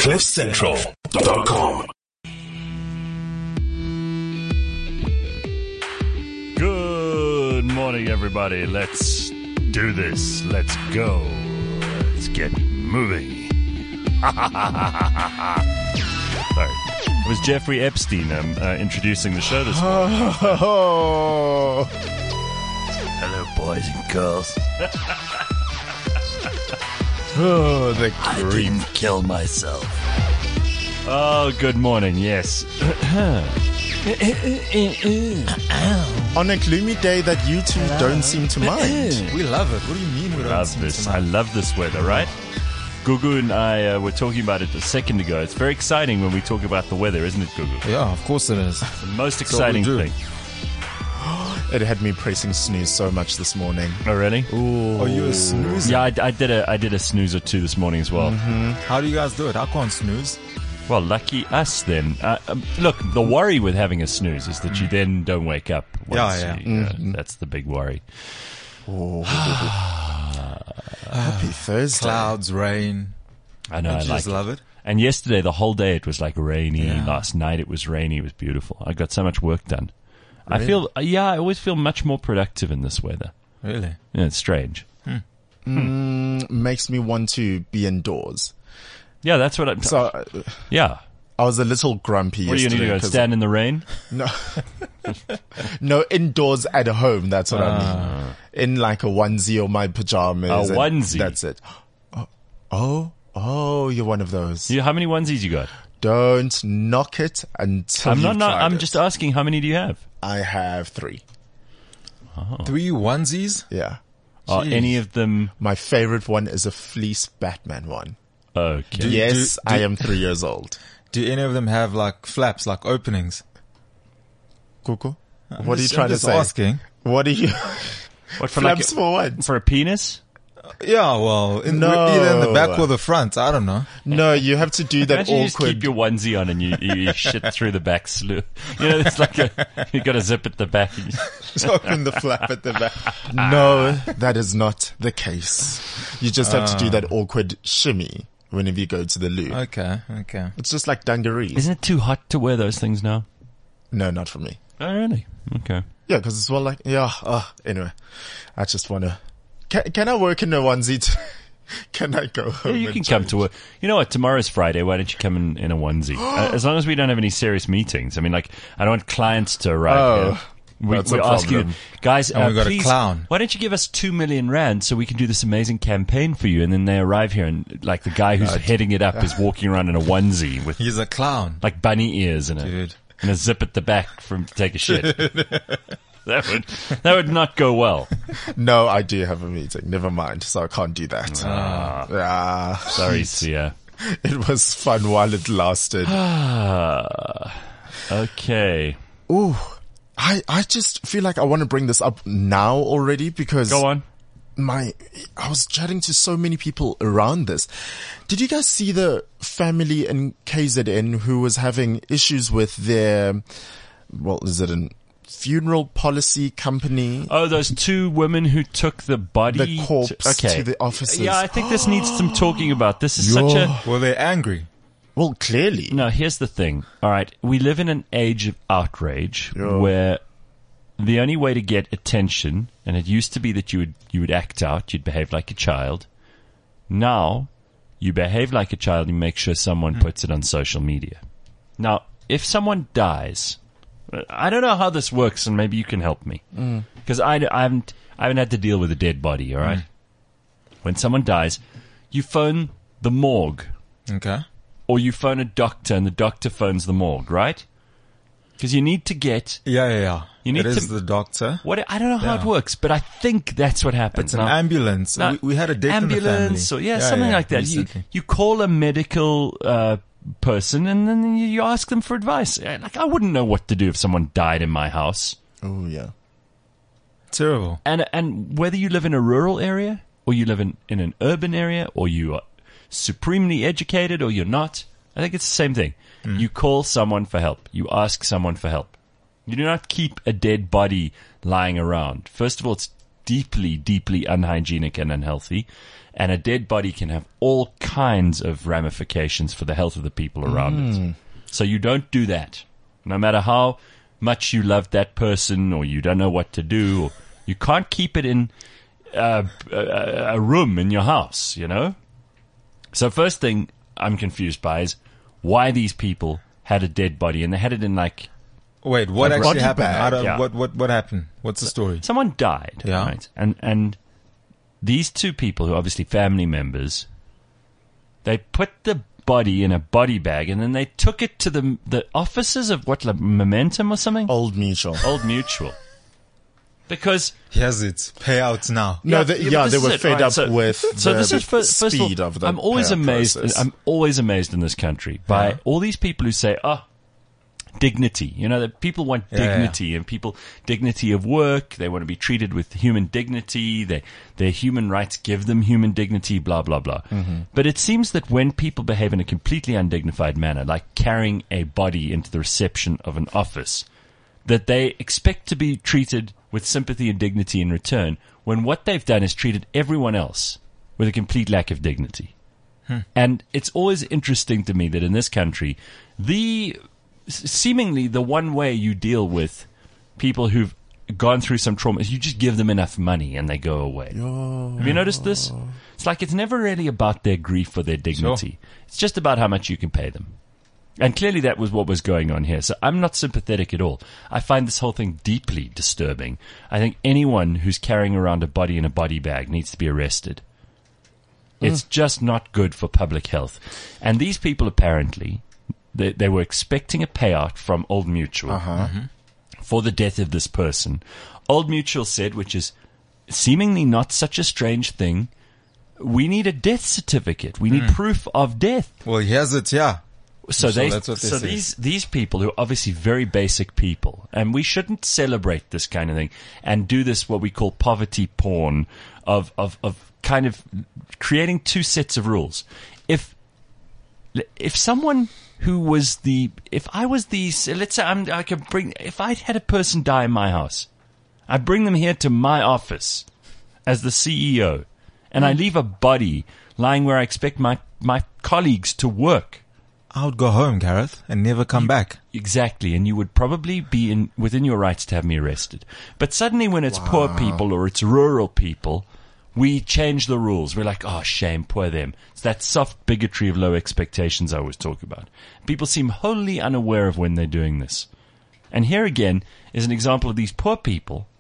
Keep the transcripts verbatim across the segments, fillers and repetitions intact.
cliff central dot com. Good morning, everybody. Let's do this. Let's go. Let's get moving. Sorry. It was Jeffrey Epstein um, uh, introducing the show this morning. Oh, Hello, boys and girls. oh the I creep. didn't kill myself. Oh, good morning. Yes. On a gloomy day that you two don't seem to mind. We love it. What do you mean we don't love seem this. to I mind? love this weather, right? Gugu and I uh, were talking about it a second ago. It's very exciting when we talk about the weather, isn't it, Gugu? Yeah, of course it is. The most That's what we exciting do. thing. It had me pressing snooze so much this morning. Oh, really? Oh, you a snoozer? Yeah, I, I did a I did a snooze or two this morning as well. How do you guys do it? I can't snooze. Well, lucky us then. Uh, um, look, the worry with having a snooze is that you then don't wake up. once Yeah, yeah. you- uh, that's the big worry. Happy Thursday. Clouds, rain. I know. Don't I you like just it. love it? And yesterday, the whole day, it was like rainy. Yeah. Last night, it was rainy. It was beautiful. I got so much work done. I Really? feel, uh, yeah, I always feel much more productive in this weather. Really? Yeah, it's strange. Mm, makes me want to be indoors. Yeah, that's what I'm. So uh, yeah. I was a little grumpy What are you going to yesterday. do? 'cause- Stand in the rain? No, no, indoors at home. That's what I mean. In like a onesie or my pajamas. A and onesie? That's it. Oh, oh, oh, you're one of those. You, how many onesies you got? Don't knock it until I'm not. you've not tried I'm it. just asking. How many do you have? I have three. Three onesies? Yeah. Are Jeez. any of them My favorite one is a fleece Batman one. okay? Do- Yes, do- I am three years old. Do any of them have like flaps, like openings? Cuckoo? I'm What are you just- trying I'm to just say? asking. What are you? What for? Like Flaps a, for what? for a penis? Yeah, well, in, No. either in the back or the front. I don't know. No, you have to do that Imagine you just awkward. keep your onesie on and you, you, you shit through the back slew. You know, it's like a you got a zip at the back. And you, Just open the flap at the back. No, that is not the case. You just have to do that awkward shimmy whenever you go to the loo. Okay, okay. It's just like dungarees. Isn't it too hot to wear those things now? No, not for me. Oh, really? Okay. Yeah, because it's well like, yeah, uh, anyway. I just want to, can, can I work in a onesie? T- can I go Yeah, home you and can come change? to work. You know what? Tomorrow's Friday. Why don't you come in, in a onesie? uh, as long as we don't have any serious meetings. I mean, like, I don't want clients to arrive Oh, here. We, that's we a ask you, problem. guys, And uh, we got a please, clown. why don't you give us two million rand so we can do this amazing campaign for you? And then they arrive here and, like, the guy who's heading it up is walking around in a onesie with, He's a clown. like, bunny ears and a, Dude. and a zip at the back for him to take a shit. That would, that would not go well. No, I do have a meeting. Never mind. So I can't do that. Ah, Sorry, Sia. it was fun while it lasted. Ah, okay. Ooh, I, I just feel like I want to bring this up now already because Go on. my, I was chatting to so many people around this. Did you guys see the family in K Z N who was having issues with their, well, is it an funeral policy company? Oh, those two women who took the body, The corpse to, okay. to the offices. Yeah, I think this needs some talking about. This is such a. Well, they're angry. Well, clearly. No, here's the thing. All right, we live in an age of outrage Yeah. where the only way to get attention, and it used to be that you would you would act out, you'd behave like a child. Now, you behave like a child and make sure someone puts it on social media. Now, if someone dies, I don't know how this works, and maybe you can help me, because I, I haven't I haven't had to deal with a dead body. All right, when someone dies, you phone the morgue. Okay. Or you phone a doctor and the doctor phones the morgue, right? Because you need to get Yeah, yeah, yeah. You need it is to- the doctor. what I don't know how it Yeah. works, but I think that's what happens. It's an Now- ambulance. now, we, we had a death ambulance, in or the family. yeah, something like that. You recently. you call a medical uh, person and then you, you ask them for advice. Uh, Like I wouldn't know what to do if someone died in my house. Oh, yeah. Terrible. And and whether you live in a rural area or you live in, in an urban area or you are supremely educated or you're not, I think it's the same thing. You call someone for help. You ask someone for help. You do not keep a dead body lying around. First of all, it's deeply, deeply unhygienic and unhealthy. And a dead body can have all kinds of ramifications for the health of the people around Mm. it. So you don't do that. No matter how much you love that person or you don't know what to do, or you can't keep it in uh, a, a room in your house, you know? So first thing I'm confused by is why these people had a dead body, and they had it in like Wait, what A actually body happened? bag. How do- Yeah. what, what, what happened? What's the story? someone died, Yeah. right? And and these two people, who are obviously family members, they put the body in a body bag, and then they took it to the the offices of what, like Momentum or something, Old Mutual. Old Mutual, because Here's it. Payouts now. No, they, but yeah, this they is were it, fed right? up So- with So the this is first, first speed of, all, of the I'm always payout amazed. process. I'm always amazed in this country by Yeah. all these people who say, "Oh, dignity." You know, that people want Yeah, yeah. dignity, and people dignity of work. They want to be treated with human dignity. They, their human rights give them human dignity. Blah blah blah. Mm-hmm. But it seems that when people behave in a completely undignified manner, like carrying a body into the reception of an office, that they expect to be treated with sympathy and dignity in return, when what they've done is treated everyone else with a complete lack of dignity. And it's always interesting to me that in this country, the seemingly the one way you deal with people who've gone through some trauma is you just give them enough money and they go away. Have you noticed this? It's like it's never really about their grief or their dignity. It's just about how much you can pay them. And clearly that was what was going on here. So I'm not sympathetic at all. I find this whole thing deeply disturbing. I think anyone who's carrying around a body in a body bag needs to be arrested. It's just not good for public health. And these people apparently, they, they were expecting a payout from Old Mutual Uh-huh. for the death of this person. Old Mutual said, which is seemingly not such a strange thing, we need a death certificate. We need proof of death. Well, here's it, yeah. So, So they, that's what they so say. these these people who are obviously very basic people, and we shouldn't celebrate this kind of thing and do this what we call poverty porn of of of kind of creating two sets of rules. If if someone who was the if I was the let's say I'm, I could bring if I had a person die in my house, I bring them here to my office as the C E O, and I leave a body lying where I expect my my colleagues to work. I would go home, Gareth, and never come back. Exactly, and you would probably be in within your rights to have me arrested. But suddenly when it's poor people or it's rural people, we change the rules. We're like, oh, shame, poor them. It's that soft bigotry of low expectations I always talk about. People seem wholly unaware of when they're doing this. And here again is an example of these poor people.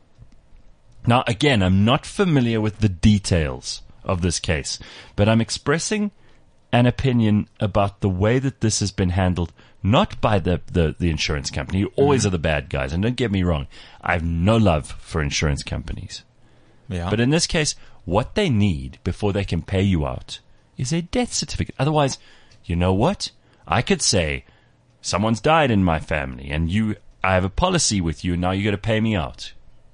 Now, again, I'm not familiar with the details of this case, but I'm expressing an opinion about the way that this has been handled, not by the, the, the insurance company, who always are the bad guys. And don't get me wrong, I have no love for insurance companies. Yeah. But in this case, what they need before they can pay you out is a death certificate. Otherwise, you know what? I could say, someone's died in my family, and you, I have a policy with you, and now you're going to pay me out.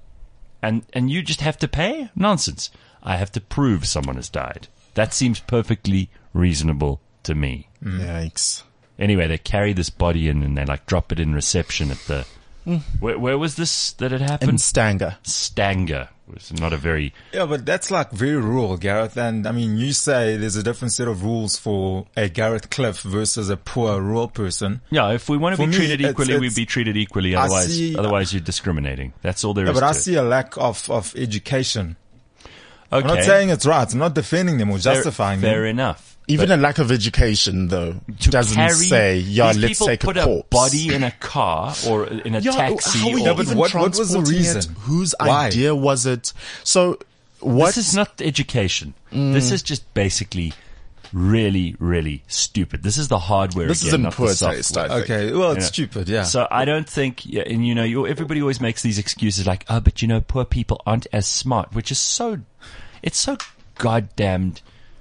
And, and you just have to pay? Nonsense. I have to prove someone has died. That seems perfectly reasonable to me. Yikes. Anyway, they carry this body in and they like drop it in reception at the. Where, where was this that had In happened? Stanger. Stanger. It was not a very. Yeah, but that's like very rural, Gareth. And I mean, you say there's a different set of rules for a Gareth Cliff versus a poor rural person. Yeah, if we want to For be me, treated it's- equally, it's- we'd be treated equally. I Otherwise, see- otherwise you're discriminating. That's all there Yeah, is but I to see a lack of, of education. it. Okay. I'm not saying it's right. I'm not defending them or fair, justifying fair them. enough. Even But a lack of education, though, to doesn't carry, say, yeah, these let's people take put a corpse. body in a car or in a Yeah, taxi. how are or, you Yeah, but even what- what was the transporting it? reason? Whose Why? idea was it? So, what? This is not education. This is just basically really, really stupid. This is the hardware. This is again, in not the poor software. taste, I think. Okay, well, it's Yeah. stupid, yeah. So I don't think, yeah, and you know, you, everybody always makes these excuses like, oh, but you know, poor people aren't as smart, which is so, it's so goddamned.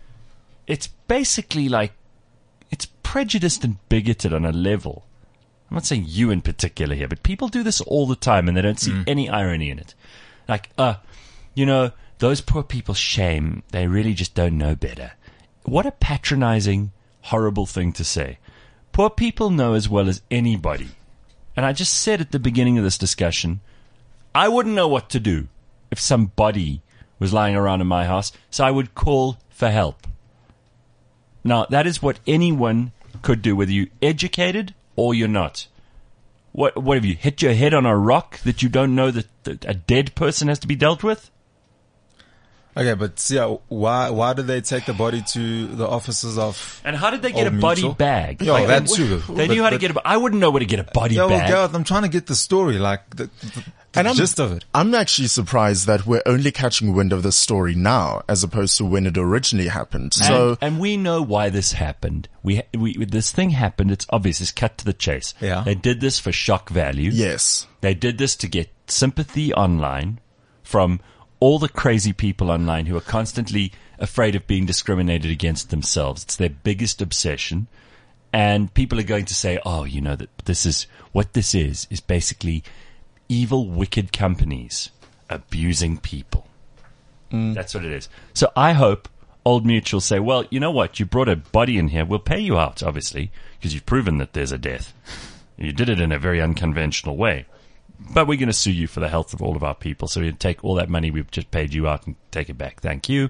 It's basically like, it's prejudiced and bigoted on a level. I'm not saying you in particular here, but people do this all the time and they don't see any irony in it. Like, uh, you know, those poor people, shame, they really just don't know better. What a patronizing, horrible thing to say. Poor people know as well as anybody. And I just said at the beginning of this discussion, I wouldn't know what to do if somebody was lying around in my house, so I would call for help. Now, that is what anyone could do, whether you're educated or you're not. What, what have you, hit your head on a rock that you don't know that, that a dead person has to be dealt with? Okay, but yeah, why why did they take the body to the offices of? And how did they get Old a body Mutual? bag? Yeah, Like, that they- too. They But- knew how to but- get a. I wouldn't know where to get a body Yeah, well, bag. Gareth, I'm trying to get the story, like the, the, the And I'm, gist of it. I'm actually surprised that we're only catching wind of this story now, as opposed to when it originally happened. So, and, and we know why this happened. We, we this thing happened. It's obvious. It's cut to the chase. Yeah. They did this for shock value. yes. They did this to get sympathy online from all the crazy people online who are constantly afraid of being discriminated against themselves. It's their biggest obsession. And people are going to say, oh, you know, that this is what this is, is basically evil, wicked companies abusing people. That's what it is. So I hope Old Mutual say, well, you know what? You brought a body in here. We'll pay you out, obviously, because you've proven that there's a death. You did it in a very unconventional way. But we're going to sue you for the health of all of our people. So we take all that money we've just paid you out and take it back. Thank you.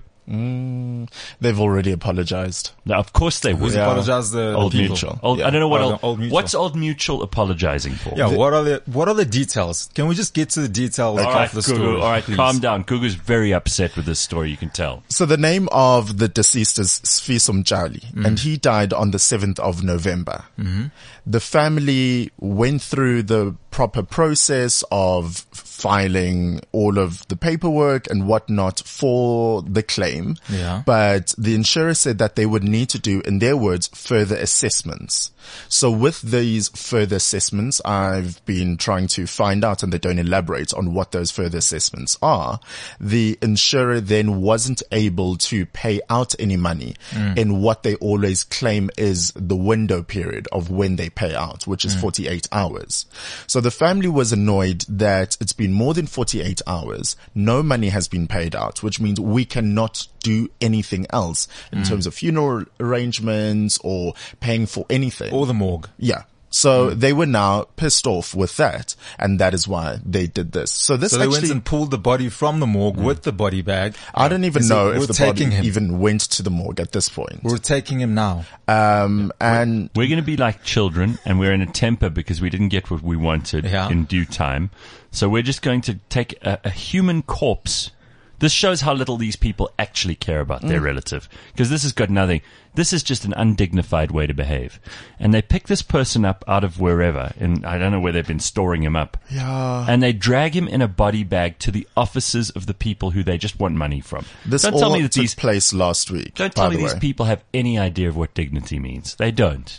They've already apologized. Now, of course they would. Who's Yeah. apologized the, the Old people? Mutual. Old, Yeah. I don't know what Oh, old, the Old Mutual. what's Old Mutual apologizing for. Yeah, what are the what are the details? Can we just get to the details All of right, the Gugu, story? all right, please? calm down. Gugu's very upset with this story, you can tell. So the name of the deceased is Sfisum Jali, and he died on the seventh of November. Mm-hmm. The family went through the proper process of filing all of the paperwork and whatnot for the claim. Yeah. But the insurer said that they would need to do, in their words, further assessments. So with these further assessments, I've been trying to find out, and they don't elaborate on what those further assessments are. The insurer then wasn't able to pay out any money in what they always claim is the window period of when they pay out, which is forty-eight hours. So the family was annoyed that it's been more than forty-eight hours. No money has been paid out, which means we cannot do anything else in terms of funeral arrangements or paying for anything. Or the morgue. Yeah. So they were now pissed off with that, and that is why they did this. So this So they actually, went and pulled the body from the morgue with the body bag. I don't even They said, know "We're if the taking body him. even went to the morgue at this point. We're taking him now. Um, and We're going to be like children, and we're in a temper because we didn't get what we wanted Yeah. in due time. So we're just going to take a, a human corpse. This shows how little these people actually care about their relative, because this has got nothing. This is just an undignified way to behave. And they pick this person up out of wherever, and I don't know where they've been storing him up. yeah, And they drag him in a body bag to the offices of the people who they just want money from. this don't all tell me that took these place last week. don't by tell me the these way. people have any idea of what dignity means. They don't.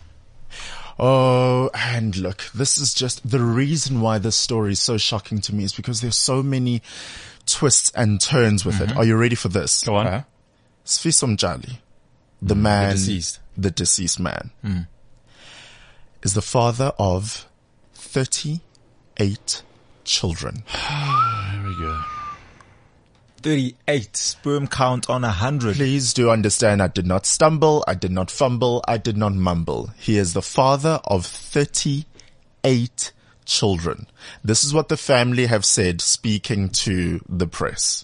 Oh, and look, this is just the reason why this story is so shocking to me is because there's so many twists and turns with it. Are you ready for this? Go on. Huh? Sfisum Jali, the man, deceased. the deceased man, is the father of thirty-eight children. There we go. thirty-eight sperm count on a hundred. Please do understand, I did not stumble, I did not fumble, I did not mumble. He is the father of thirty-eight children. This is what the family have said, speaking to the press.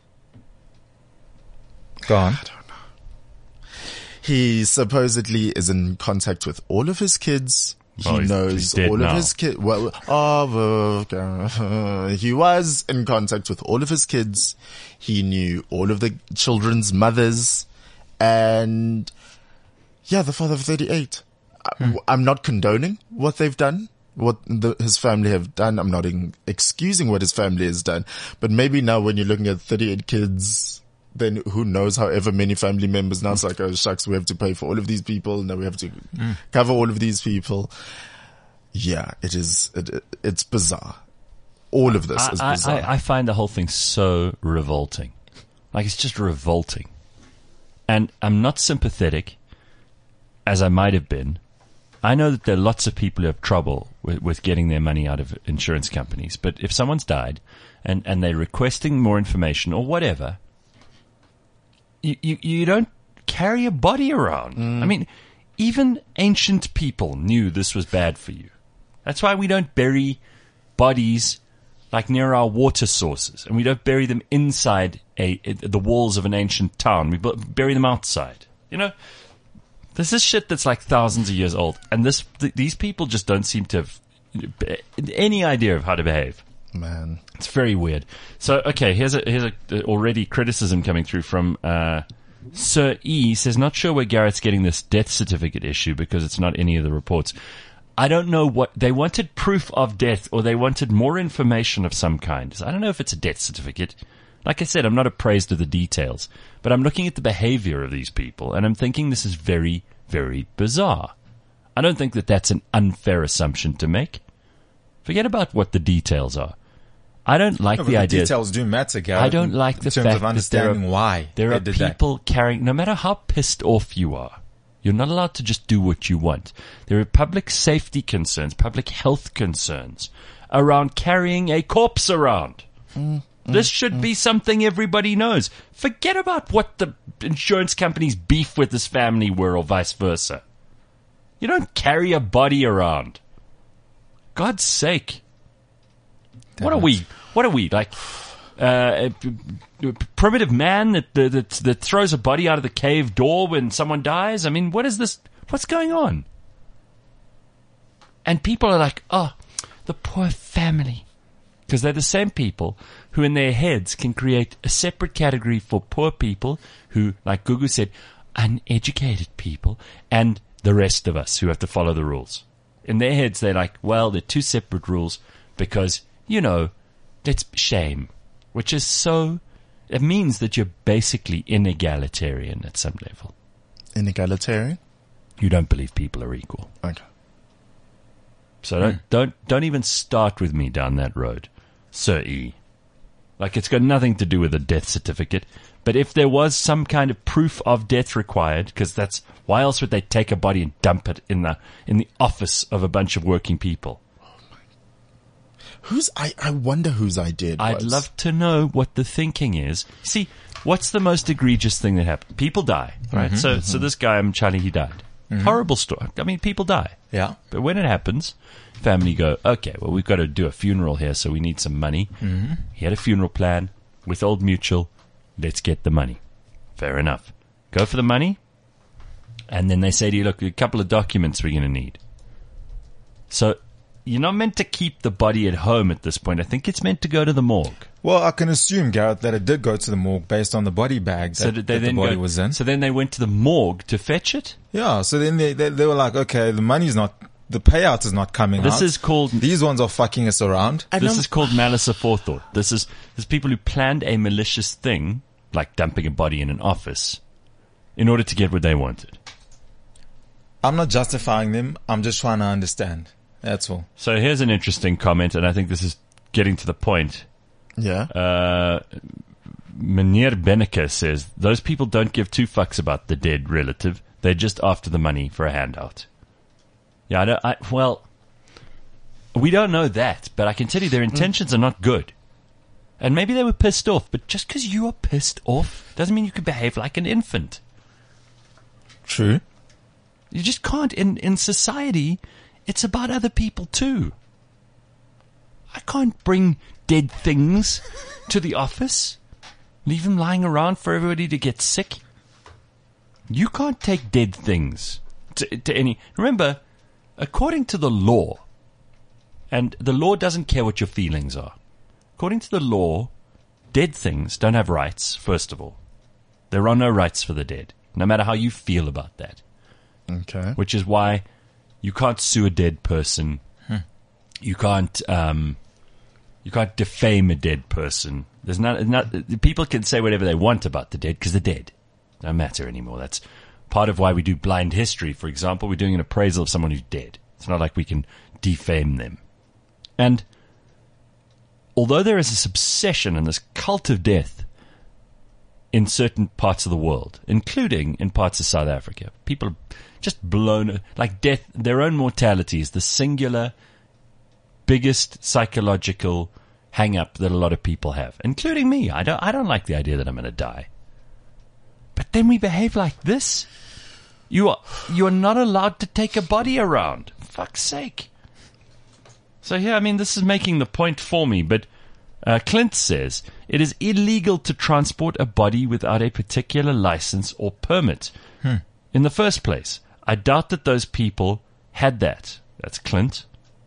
Go on. He supposedly is in contact with all of his kids. He Well, he's- knows he's dead all now. of his kids. Well, oh, okay. He was in contact with all of his kids. He knew all of the children's mothers, and yeah, the father of thirty-eight. I- I'm not condoning what they've done, what the, his family have done. I'm not in, excusing what his family has done, but maybe now when you're looking at thirty-eight kids, then who knows, however many family members now, it's like, oh shucks, we have to pay for all of these people. Now we have to cover all of these people. Yeah, it is, it, it's bizarre. All of this is I, bizarre. I, I find the whole thing so revolting. Like, it's just revolting. And I'm not sympathetic, as I might have been. I know that there are lots of people who have trouble with, with getting their money out of insurance companies. But if someone's died and, and they're requesting more information or whatever, you, you, you don't carry a body around. I mean, even ancient people knew this was bad for you. That's why we don't bury bodies like near our water sources, and we don't bury them inside a, a the walls of an ancient town. We bu- bury them outside. You know, this is shit that's like thousands of years old, and this th- these people just don't seem to have any idea of how to behave. Man. It's very weird. So, okay, here's a here's a uh, already criticism coming through from uh, Sir E. Says, not sure where Garrett's getting this death certificate issue because it's not any of the reports. I don't know what they wanted, proof of death, or they wanted more information of some kind. So I don't know if it's a death certificate. Like I said, I'm not appraised of the details, but I'm looking at the behavior of these people, and I'm thinking this is very, very bizarre. I don't think that that's an unfair assumption to make. Forget about what the details are. I don't like No, the but idea. the details do matter, Gareth. I don't like the in terms fact of that understanding there are, why there they are did that. people carrying, no matter how pissed off you are, you're not allowed to just do what you want. There are public safety concerns, public health concerns around carrying a corpse around. Mm, this mm, should mm. be something everybody knows. Forget about what the insurance company's beef with this family were or vice versa. You don't carry a body around. God's sake. Damn what are it. we? What are we, like uh, a primitive man that, that that throws a body out of the cave door when someone dies? I mean, what is this? What's going on? And people are like, oh, the poor family. Because they're the same people who in their heads can create a separate category for poor people who, like Gugu said, uneducated people, and the rest of us who have to follow the rules. In their heads, they're like, well, they're two separate rules because, you know, that's shame, which is so, it means that you're basically inegalitarian at some level. Inegalitarian? You don't believe people are equal. Okay. So don't, mm. don't, don't even start with me down that road, Sir E. Like, it's got nothing to do with a death certificate. But if there was some kind of proof of death required, because that's, why else would they take a body and dump it in the, in the office of a bunch of working people? Who's, I, I wonder whose idea it was. I'd love to know what the thinking is. See, what's the most egregious thing that happened? People die, right? Mm-hmm, so, mm-hmm. so this guy, I'm Charlie, he died. Mm-hmm. Horrible story. I mean, people die. Yeah. But when it happens, family go, okay, well, we've got to do a funeral here, so we need some money. Mm-hmm. He had a funeral plan with Old Mutual. Let's get the money. Fair enough. Go for the money. And then they say to you, look, a couple of documents we're going to need. So you're not meant to keep the body at home at this point. I think it's meant to go to the morgue. Well, I can assume, Gareth, that it did go to the morgue based on the body bag that, so did they that then the body go, was in. So then they went to the morgue to fetch it? Yeah, so then they, they, they were like, okay, the money's not, the payout is not coming This out. is called... These ones are fucking us around. This is called malice aforethought. This is, this is people who planned a malicious thing, like dumping a body in an office, in order to get what they wanted. I'm not justifying them. I'm just trying to understand. That's all. So here's an interesting comment, and I think this is getting to the point. Yeah. Uh, Meneer Beneke says, those people don't give two fucks about the dead relative. They're just after the money for a handout. Yeah, I don't, I, well, we don't know that, but I can tell you their intentions mm. are not good. And maybe they were pissed off, but just because you are pissed off doesn't mean you can behave like an infant. True. You just can't. In, in society, it's about other people too. I can't bring dead things to the office, leave them lying around for everybody to get sick. You can't take dead things to, to any... Remember, according to the law, and the law doesn't care what your feelings are, according to the law, dead things don't have rights, first of all. There are no rights for the dead, no matter how you feel about that. Okay. Which is why you can't sue a dead person. Hmm. You can't um, you can't defame a dead person. There's not, not people can say whatever they want about the dead because they're dead. Don't matter anymore. That's part of why we do blind history. For example, we're doing an appraisal of someone who's dead. It's not like we can defame them. And although there is this obsession and this cult of death in certain parts of the world, including in parts of South Africa, people are just blown, like death, their own mortality is the singular, biggest psychological hang-up that a lot of people have, including me. I don't, I don't like the idea that I'm going to die. But then we behave like this. You are, you are not allowed to take a body around. For fuck's sake. So yeah, I mean, this is making the point for me, but Uh, Clint says, it is illegal to transport a body without a particular license or permit. Hmm. In the first place, I doubt that those people had that. That's Clint.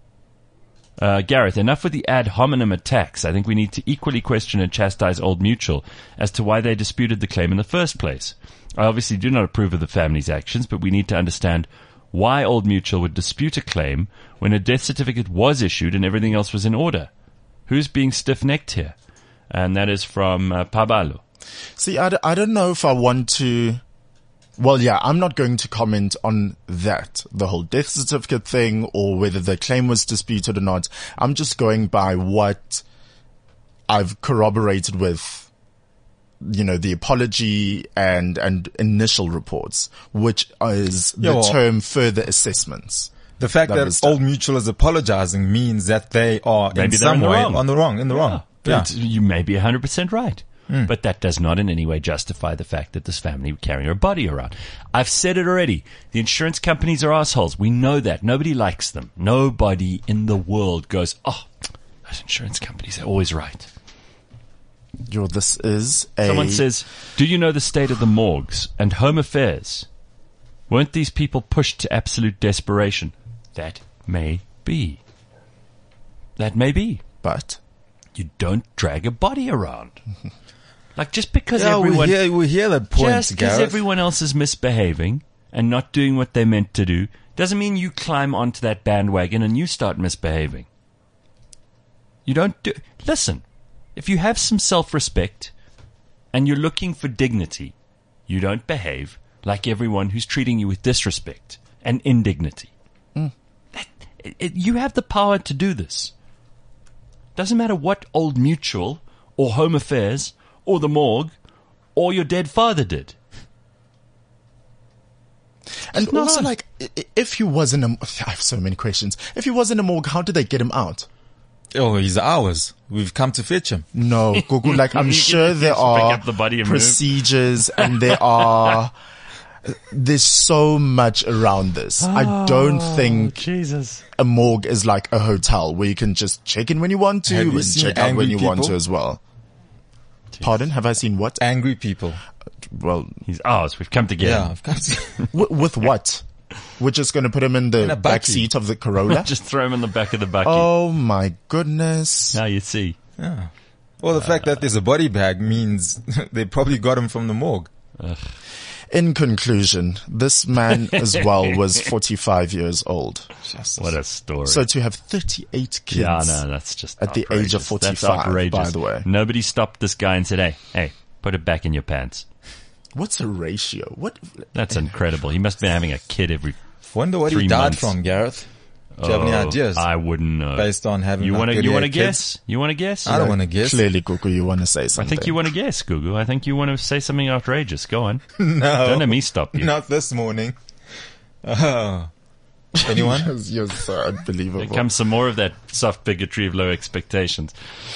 Uh, Gareth, enough with the ad hominem attacks. I think we need to equally question and chastise Old Mutual as to why they disputed the claim in the first place. I obviously do not approve of the family's actions, but we need to understand why Old Mutual would dispute a claim when a death certificate was issued and everything else was in order. Who's being stiff-necked here? And that is from uh, Pabalo. See, I, d- I don't know if I want to... Well, yeah, I'm not going to comment on that, the whole death certificate thing, or whether the claim was disputed or not. I'm just going by what I've corroborated with, you know, the apology and, and initial reports, which is the Yeah, well, term further assessments. The fact That that, was done. Old Mutual is apologizing means that they are Maybe in they're some in the way wrong. on the wrong, in the wrong. Yeah. But you may be one hundred percent right. But that does not in any way justify the fact that this family were carrying her body around. I've said it already. The insurance companies are assholes. We know that. Nobody likes them. Nobody in the world goes, oh, those insurance companies are always right. Yo, this is a... Someone says, do you know the state of the morgues and home affairs? Weren't these people pushed to absolute desperation? That may be. That may be. But... You don't drag a body around. Like, just because Yeah, everyone... we hear, we hear that point, Just because Gareth. everyone else is misbehaving and not doing what they're meant to do doesn't mean you climb onto that bandwagon and you start misbehaving. You don't do... Listen, if you have some self-respect and you're looking for dignity, you don't behave like everyone who's treating you with disrespect and indignity. Mm. That, it, you have the power to do this. Doesn't matter what Old Mutual or Home Affairs or the morgue or your dead father did. And No. also, like, i- i- if he was in a... I have so many questions. If he was in a morgue, how did they get him out? Oh, he's ours. We've come to fetch him. No, Gugu, like, I'm sure there Pick are up the body and move. procedures and there are... There's so much around this. I don't think Jesus. a morgue is like a hotel where you can just check in when you want to Have you and seen check out when angry you want people? to as well. Pardon? Have I seen what? Angry people. Well, He's ours. We've come to get Yeah, him. I've come to... w- with what? We're just going to put him in the In a back bakkie. seat of the Corolla? Just throw him in the back of the bucket. Oh my goodness. Now you see. Yeah. Well, the fact that there's a body bag means they probably got him from the morgue. In conclusion, this man as well was forty-five years old. What a story. So to have thirty-eight kids. yeah, no, that's just At the age of outrageous. That's forty-five, outrageous. by the way. Nobody stopped this guy and said, hey, hey, put it back in your pants. What's a ratio? What? That's incredible. He must have been having a kid every... Wonder what Three he died months. from, Gareth. Do you have any Oh, ideas? I wouldn't know. Based on having You like want to? good You want to kids? guess? You want to guess? I don't want to guess. Clearly, Gugu, you want to say I something. think you want to guess, Gugu. I think you want to say something outrageous. Go on. No. Don't let me stop you. Not this morning. Oh. Anyone? You're, you're so unbelievable. Here comes some more of that soft bigotry of low expectations.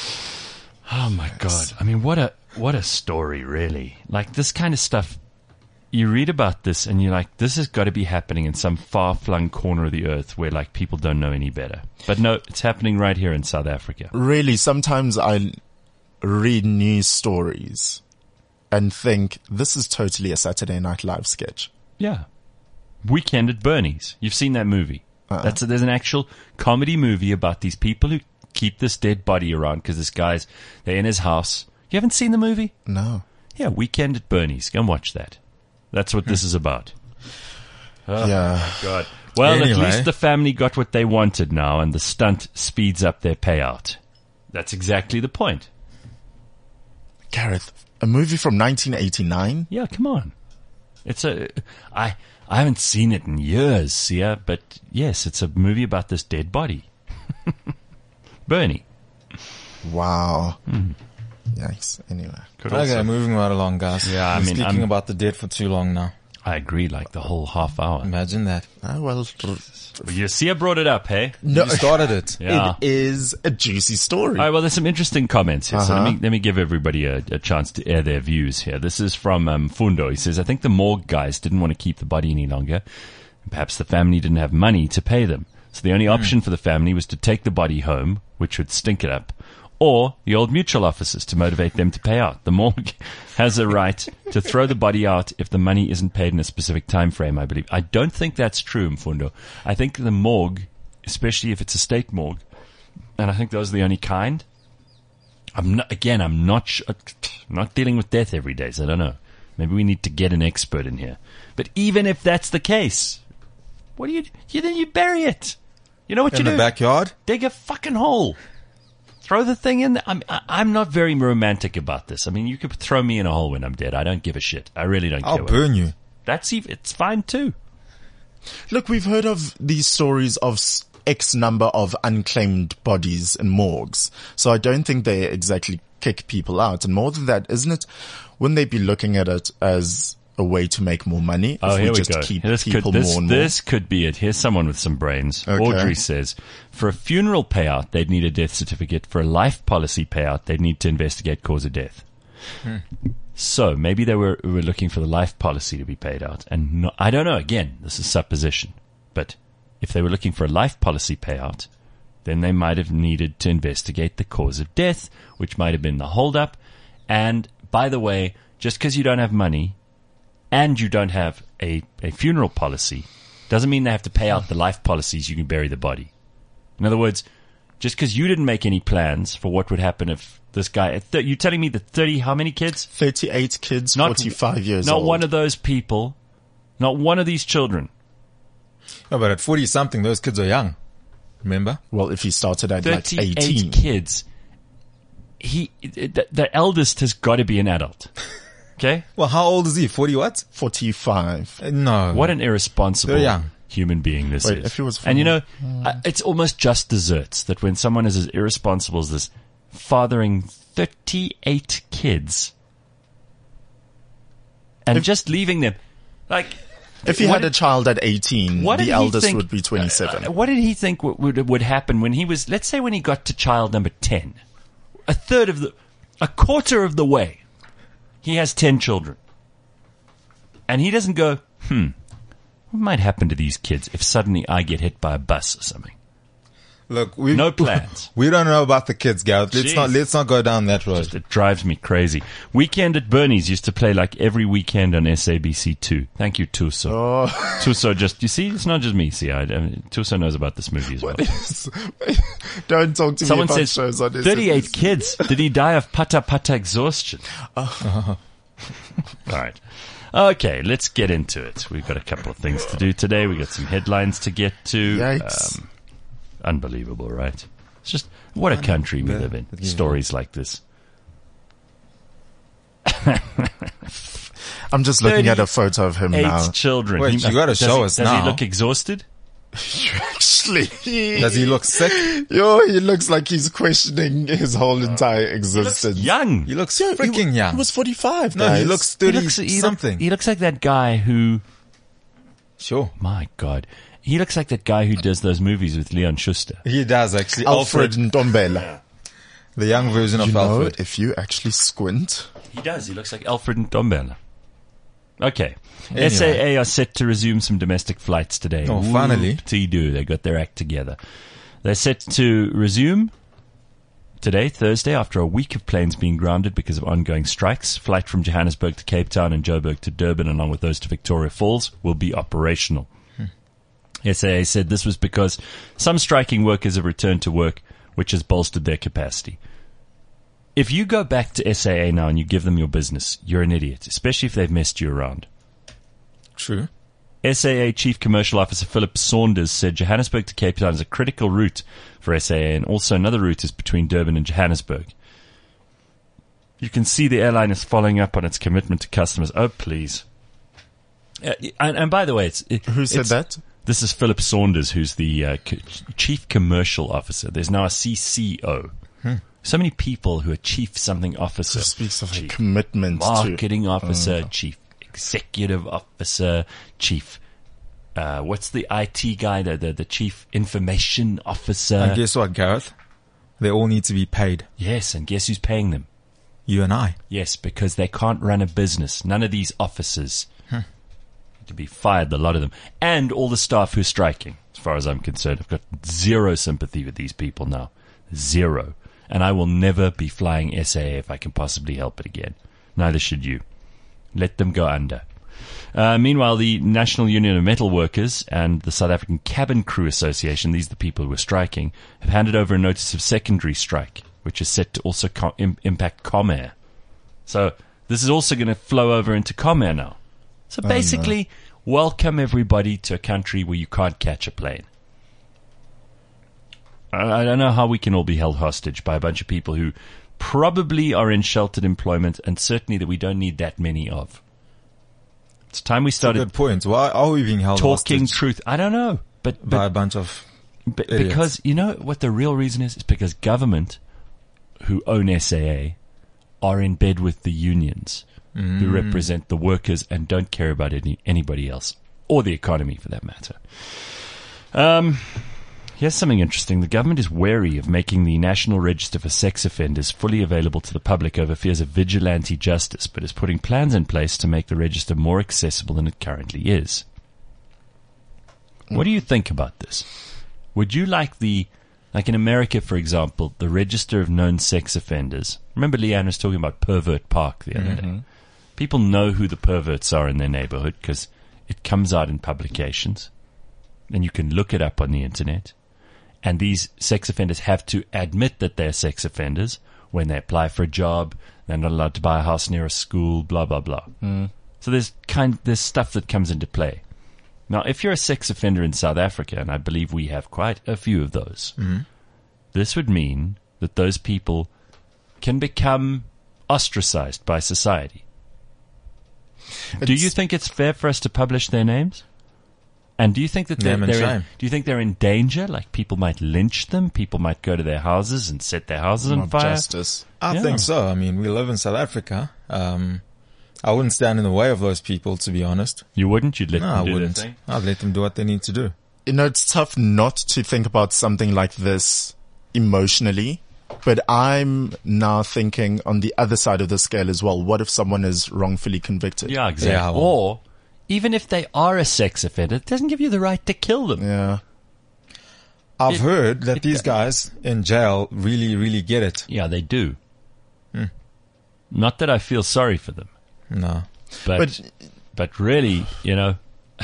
Oh my God. I mean, what a, what a story, really. Like this kind of stuff, you read about this and you're like, this has got to be happening in some far flung corner of the earth where like people don't know any better. But no, it's happening right here in South Africa. Really, sometimes I read news stories and think this is totally a Saturday Night Live sketch. Yeah. Weekend at Bernie's. You've seen that movie. Uh-uh. That's a, there's an actual comedy movie about these people who keep this dead body around because this guy's, they're in his house. You haven't seen the movie? No. Yeah, Weekend at Bernie's. Go and watch that. That's what this is about. Oh, Yeah. God. Well, at Anyway. least the family got what they wanted now, and the stunt speeds up their payout. That's exactly the point. Gareth, a movie from nineteen eighty-nine? Yeah, come on. It's a, I, I haven't seen it in years, Sia, but yes, it's a movie about this dead body. Bernie. Wow. Hmm. Yikes. Anyway. Could Okay, also- moving right along, guys. Yeah, I We're mean, speaking I'm- about the dead for too long now. I agree, like the whole half hour. Imagine that. Ah, well, You Sia brought it up, hey? no, You started it. Yeah. it is a juicy story. All right, well, there's some interesting comments here. So Uh-huh. let me, let me give everybody a, a chance to air their views here. This is from um, Fundo. He says, I think the morgue guys didn't want to keep the body any longer. Perhaps the family didn't have money to pay them. So the only option for the family was to take the body home, which would stink it up, or the old mutual officers to motivate them to pay out. The morgue has a right to throw the body out if the money isn't paid in a specific time frame, I believe. I don't think that's true, Mfundo. I think the morgue, especially if it's a state morgue, and I think those are the only kind. I'm not, again, I'm not sh- not dealing with death every day, so I don't know. Maybe we need to get an expert in here. But even if that's the case, what do you, you then you bury it. You know what In you do? the backyard? Dig a fucking hole. Throw the thing in there. I'm, I- I'm not very romantic about this. I mean, you could throw me in a hole when I'm dead. I don't give a shit. I really don't I'll care. burn you. That's ev- it's fine too. Look, we've heard of these stories of s- X number of unclaimed bodies in morgues. So I don't think they exactly kick people out. And more than that, isn't it? Wouldn't they be looking at it as a way to make more money? Oh, if here we we just go. keep This people could, this, more and more? this could be it. Here's someone with some brains. Okay. Audrey says, for a funeral payout, they'd need a death certificate. For a life policy payout, they'd need to investigate cause of death. Hmm. So maybe they were, were looking for the life policy to be paid out. And no, I don't know. Again, this is supposition. But if they were looking for a life policy payout, then they might have needed to investigate the cause of death, which might have been the holdup. And by the way, just because you don't have money and you don't have a, a funeral policy doesn't mean they have to pay out the life policies you can bury the body. In other words, just because you didn't make any plans for what would happen if this guy, th- you're telling me that thirty, how many kids? thirty-eight kids, Not- forty-five years Not old. one of those people, not one of these children. No, but at forty something, those kids are young. Remember? Well, if he started at like thirty-eight eighteen. kids. He, the, the eldest has got to be an adult. Okay? Well, how old is he? forty what? forty-five. Uh, No. What an irresponsible They're young. human being this Wait, is. if he was and you know, from- uh, it's almost just desserts that when someone is as irresponsible as this, fathering thirty-eight kids and If- just leaving them, like, If he what had did- a child at eighteen, what did the he eldest think- would be twenty-seven. Uh, what did he think would, would would happen when he was, let's say when he got to child number ten, a third of the, a quarter of the way, he has ten children. And he doesn't go, hmm, what might happen to these kids if suddenly I get hit by a bus or something? Look, we No plans. We don't know about the kids, Gareth. Let's Jeez. not let's not go down that road. It drives me crazy. Weekend at Bernie's used to play like every weekend on S A B C two. Thank you, Tuso. Oh, Tuso just, you see, it's not just me, see, I, I mean, Tuso knows about this movie as well. don't talk to Someone me about says shows on thirty-eight S A B C. kids. Did he die of pata pata exhaustion? All right. Okay, let's get into it. We've got a couple of things to do today. We've got some headlines to get to. Yikes. Um, unbelievable, right? It's just, what a country we live in. Stories like this. I'm just looking at a photo of him Eight now. children. Wait, you gotta does show he- us Does now. he look exhausted? Actually, Does he look sick? Yo, he looks like he's questioning his whole entire existence. Young. He looks Yeah, he freaking wa- young. He was forty-five. no, guys. he looks He thirty looks, he, something. look, he looks like that guy who, Sure, my God, he looks like that guy who does those movies with Leon Schuster. he does actually. Alfred Alfred, Ndombela. the young version You of know, Alfred. if you actually squint, He does. He looks like Alfred Ndombela. Okay. Anyway. S A A are set to resume some domestic flights today. Oh, finally. Whoop-de-doo. They got their act together. They're set to resume today, Thursday, after a week of planes being grounded because of ongoing strikes. Flight from Johannesburg to Cape Town and Joburg to Durban, along with those to Victoria Falls, will be operational. Hmm. S A A said this was because some striking workers have returned to work, which has bolstered their capacity. If you go back to S A A now and you give them your business, you're an idiot, especially if they've messed you around. True. S A A Chief Commercial Officer Philip Saunders said Johannesburg to Cape Town is a critical route for S A A, and also another route is between Durban and Johannesburg. You can see the airline is following up on its commitment to customers. Oh, please. Uh, and, and by the way, it's, it, who said it's, that? This is Philip Saunders, who's the uh, c- Chief Commercial Officer. There's now a C C O. Hmm. So many people who are Chief something officer. It speaks of a Chief commitment to Marketing Officer, Chief Executive Officer, Chief, uh, what's the I T guy, the, the, the Chief Information Officer. And guess what, Gareth? They all need to be paid. Yes, and guess who's paying them? You and I. Yes, because they can't run a business. None of these officers Hmm. need to be fired, a lot of them. And all the staff who's striking, as far as I'm concerned. I've got zero sympathy with these people now. Zero. and I will never be flying S A A if I can possibly help it again. Neither should you. Let them go under. Uh, meanwhile, the National Union of Metal Workers and the South African Cabin Crew Association, these are the people who are striking, have handed over a notice of secondary strike, which is set to also co- im- impact Comair. So this is also going to flow over into Comair now. So basically, oh, no. welcome everybody to a country where you can't catch a plane. I, I don't know how we can all be held hostage by a bunch of people who probably are in sheltered employment, and certainly that we don't need that many of. It's time we started. Good point. Why are we being held talking hostage? Truth? I don't know, but, but by a bunch of but, idiots. Because you know what the real reason is? It's because government, who own S A A, are in bed with the unions, mm. who represent the workers and don't care about any anybody else or the economy for that matter. Um. Here's something interesting. The government is wary of making the National Register for Sex Offenders fully available to the public over fears of vigilante justice, but is putting plans in place to make the register more accessible than it currently is. What do you think about this? Would you like the, like in America, for example, the register of known sex offenders? Remember Leanne was talking about Pervert Park the other mm-hmm. day. People know who the perverts are in their neighborhood because it comes out in publications, and you can look it up on the internet. And these sex offenders have to admit that they're sex offenders when they apply for a job. They're not allowed to buy a house near a school, blah, blah, blah. Mm. So there's kind there's stuff that comes into play. Now, if you're a sex offender in South Africa, and I believe we have quite a few of those, mm. this would mean that those people can become ostracized by society. It's, Do you think it's fair for us to publish their names? And do you think that they're, they're in, do you think they're in danger? Like people might lynch them, people might go to their houses and set their houses on Not fire. Justice. I yeah. think so. I mean, we live in South Africa. Um, I wouldn't stand in the way of those people, to be honest. You wouldn't? You'd let no, them I do wouldn't. their thing? I'd let them do what they need to do. You know, it's tough not to think about something like this emotionally, but I'm now thinking on the other side of the scale as well. What if someone is wrongfully convicted? Yeah, exactly. Yeah, well, or even if they are a sex offender, it doesn't give you the right to kill them. Yeah. I've It- heard that it- these guys in jail really, really get it. Yeah, they do. Hmm. Not that I feel sorry for them, No. but But but really, you know,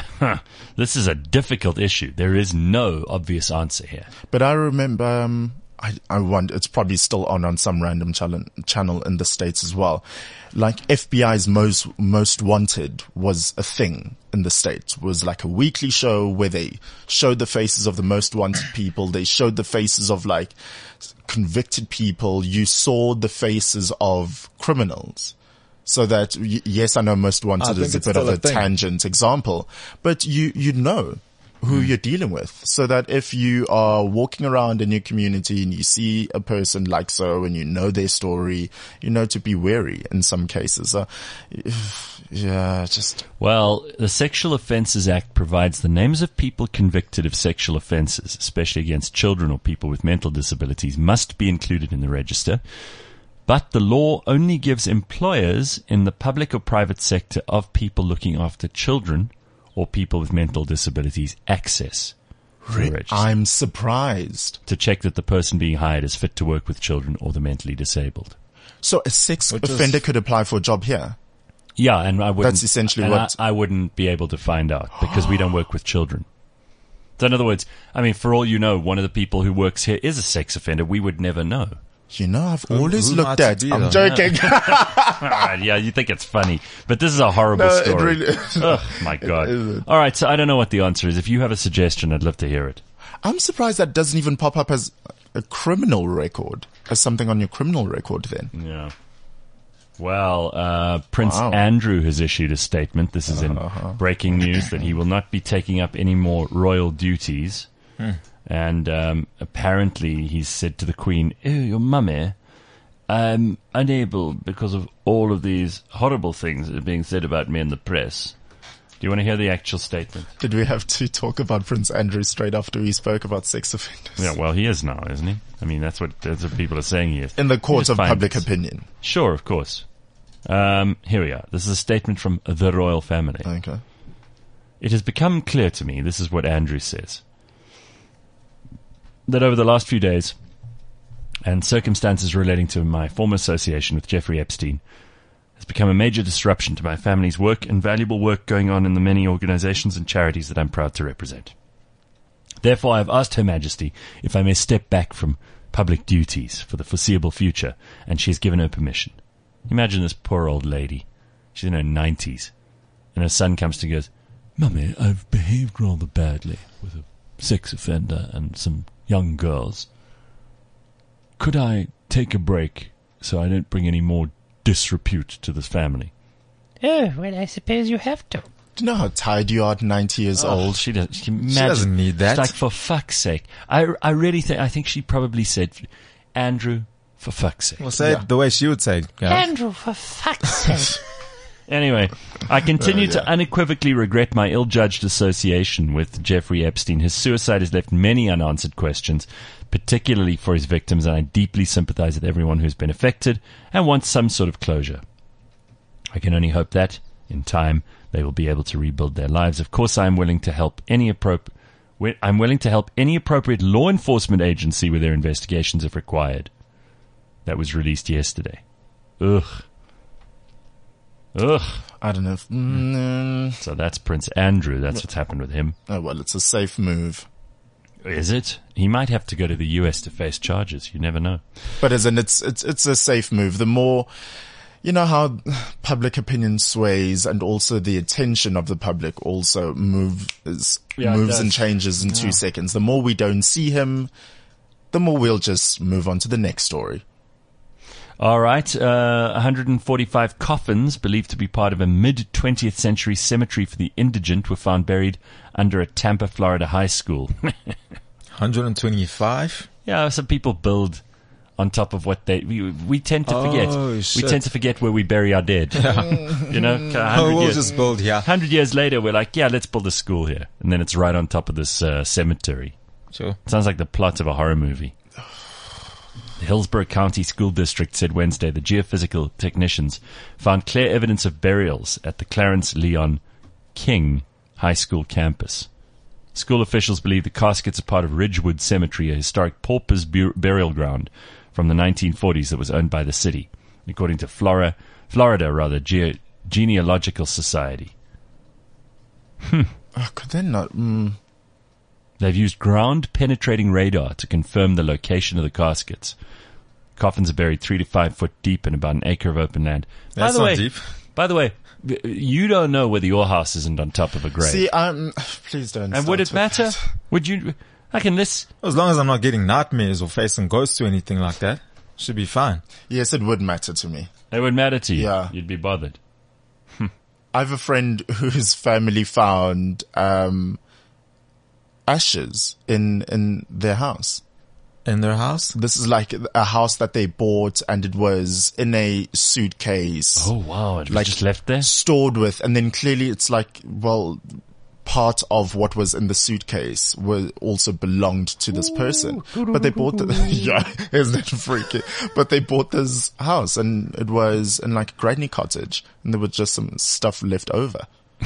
this is a difficult issue. There is no obvious answer here. But I remember, um, I, I wonder, it's probably still on on some random channel, channel in the States as well. Like F B I's Most, Most Wanted was a thing in the States. It was like a weekly show where they showed the faces of the most wanted people. They showed the faces of like convicted people. You saw the faces of criminals. So that, y- yes, I know Most I Wanted think is a it's bit of still a a thing. tangent example, but you, you know who you're dealing with, so that if you are walking around in your community and you see a person like so and you know their story, you know to be wary in some cases. Uh, yeah, just... Well, the Sexual Offences Act provides the names of people convicted of sexual offences, especially against children or people with mental disabilities, must be included in the register. But the law only gives employers in the public or private sector of people looking after children or people with mental disabilities access to the register I'm surprised. to check that the person being hired is fit to work with children or the mentally disabled. So a sex Which is- offender could apply for a job here. Yeah, and I wouldn't. That's essentially and what- I, I wouldn't be able to find out because we don't work with children. So in other words, I mean, for all you know, one of the people who works here is a sex offender. We would never know. You know, I've always who looked might at... be I'm though? joking. All right, yeah, you think it's funny, but this is a horrible No, it story. really isn't. Oh my god! isn't. All right, so I don't know what the answer is. If you have a suggestion, I'd love to hear it. I'm surprised that doesn't even pop up as a criminal record, as something on your criminal record then. Yeah. Well, uh, Prince Wow. Andrew has issued a statement. This is in Uh-huh. breaking news that he will not be taking up any more royal duties. Hmm. And um, apparently he's said to the Queen, "Oh, your mummy, I'm unable because of all of these horrible things that are being said about me in the press." Do you want to hear the actual statement? Did we have to talk about Prince Andrew straight after we spoke about sex offenders? Yeah, well, he is now, isn't he? I mean, that's what that's what people are saying he is. In the court Just of find public this. opinion. Sure, of course. Um, here we are. This is a statement from the royal family. Okay. It has become clear to me, this is what Andrew says, that over the last few days, and circumstances relating to my former association with Jeffrey Epstein has become a major disruption to my family's work and valuable work going on in the many organizations and charities that I'm proud to represent. Therefore, I have asked Her Majesty if I may step back from public duties for the foreseeable future, and she has given her permission. Imagine this poor old lady. She's in her nineties, and her son comes to her and goes, "Mummy, I've behaved rather badly with a sex offender and some young girls. Could I take a break so I don't bring any more disrepute to this family?" Oh, well, I suppose you have to. Do you know how tired you are at ninety years Oh, old? She, does, she, She imagine- doesn't need that. It's like, for fuck's sake. I, I really think, I think she probably said, "Andrew, for fuck's sake." Well, say Yeah. it the way she would say it. Gareth. Andrew, for fuck's sake. Anyway, I continue Oh, yeah. to unequivocally regret my ill-judged association with Jeffrey Epstein. His suicide has left many unanswered questions, particularly for his victims, and I deeply sympathize with everyone who's been affected and wants some sort of closure. I can only hope that, in time, they will be able to rebuild their lives. Of course, I am willing to help any appropriate. I'm willing to help any appropriate law enforcement agency with their investigations if required. That was released yesterday. Ugh. Ugh. I don't know. If, mm, So that's Prince Andrew. That's what's happened with him. oh, well, it's a safe move. Is it? He might have to go to the U S to face charges. You never know. But as in, it's, it's, it's a safe move. The more, you know how public opinion sways and also the attention of the public also moves, Yeah, it moves does. and changes in two seconds. The more we don't see him, the more we'll just move on to the next story. All right. Uh, one hundred forty-five coffins believed to be part of a mid-twentieth century cemetery for the indigent were found buried under a Tampa, Florida high school. one hundred twenty-five? Yeah, some people build on top of what they... We, we tend to forget. Oh, We shit. tend to forget where we bury our dead. You know? one hundred Oh, we'll years, just build here. one hundred years later, we're like, yeah, let's build a school here. And then it's right on top of this uh, cemetery. Sure. Sounds like the plot of a horror movie. The Hillsborough County School District said Wednesday the geophysical technicians found clear evidence of burials at the Clarence Leon King High School campus. School officials believe the caskets are part of Ridgewood Cemetery, a historic paupers bu- burial ground from the nineteen forties that was owned by the city, according to Flora, Florida rather, Ge- Genealogical Society. Oh, could they not? Mm, They've used ground-penetrating radar to confirm the location of the caskets. Coffins are buried three to five foot deep in about an acre of open land. By That's the not way, deep. By the way, you don't know whether your house isn't on top of a grave. see, um, please don't. and would start it with matter? that. Would you? I can list. As long as I'm not getting nightmares or facing ghosts or anything like that, should be fine. Yes, it would matter to me. It would matter to you. Yeah. You'd be bothered. I have a friend whose family found um, ashes in in their house. In their house? This is like a house that they bought, and it was in a suitcase. Oh wow! It was Like- just left there. Stored with, and then clearly it's like, well, part of what was in the suitcase was also belonged to this person. But they bought the, yeah, isn't it freaky? But they bought this house, and it was in like a granny cottage, and there was just some stuff left over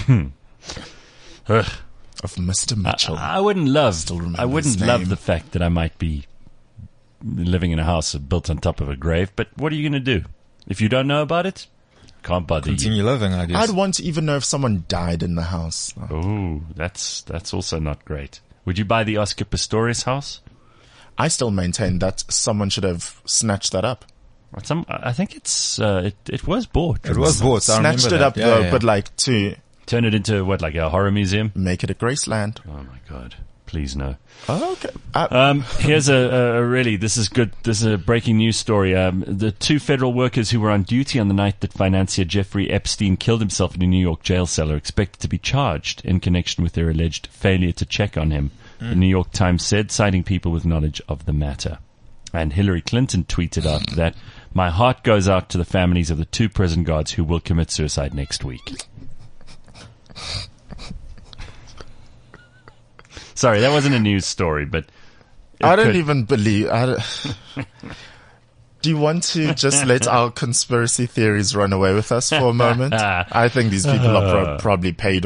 Ugh. of Mister Mitchell. I wouldn't love. Still remember I wouldn't his love name. the fact that I might be living in a house built on top of a grave. But what are you going to do if you don't know about it? Can't bother you. Continue living, I guess. I'd want to even know if someone died in the house. Oh, that's that's also not great. Would you buy the Oscar Pistorius house? I still maintain that someone should have snatched that up. Some, I think it's uh, it. It was bought. It was bought. I Snatched remember it that. up Yeah, though, yeah. but like to Turn it into what, like a horror museum? make it a Graceland. Oh my god! Please no. Oh, okay. Uh, Um, here's a, a, a really, this is good, this is a breaking news story. Um, the two federal workers who were on duty on the night that financier Jeffrey Epstein killed himself in a New York jail cell are expected to be charged in connection with their alleged failure to check on him, the New York Times said, citing people with knowledge of the matter. And Hillary Clinton tweeted after that, "My heart goes out to the families of the two prison guards who will commit suicide next week." Sorry, that wasn't a news story, but it I don't could- even believe. I don't, do you want to just let our conspiracy theories run away with us for a moment? I think these people are pro- probably paid off.